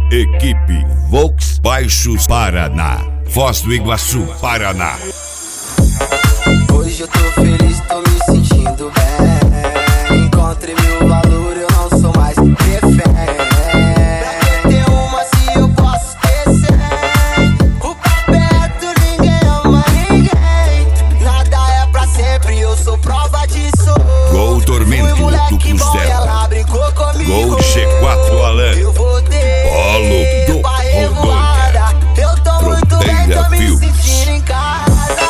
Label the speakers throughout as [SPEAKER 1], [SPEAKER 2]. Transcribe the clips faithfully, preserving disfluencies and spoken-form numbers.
[SPEAKER 1] Equipe Volks Baixos Paraná, Foz do Iguaçu, Paraná.
[SPEAKER 2] Hoje eu tô feliz, tô me sentindo bem. Encontrei meu valor, eu não sou mais refém. Pra ter uma se eu posso ter cem. O perto ninguém ama ninguém. Nada é pra sempre, eu sou prova disso.
[SPEAKER 1] Gol Tormento do Costela. Gol de G quatro Alan.
[SPEAKER 2] Eu vou ter
[SPEAKER 1] Polo do
[SPEAKER 2] Rondônia. Eu tô muito bem, tô me sentindo em casa.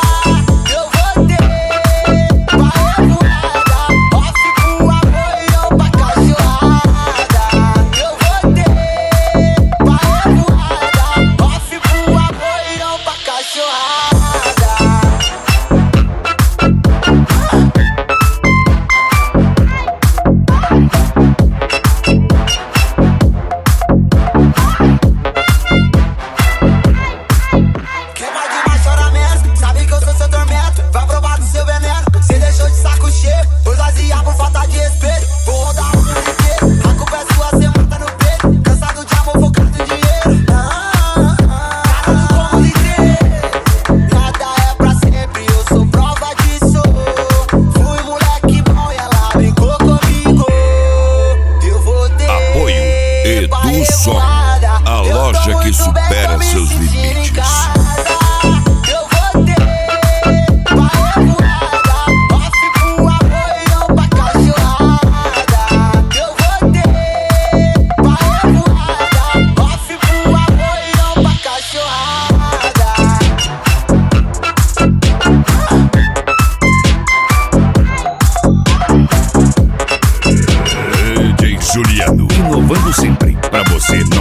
[SPEAKER 1] Som, a loja que supera seus limites. D J Juliano, inovando sempre pra você.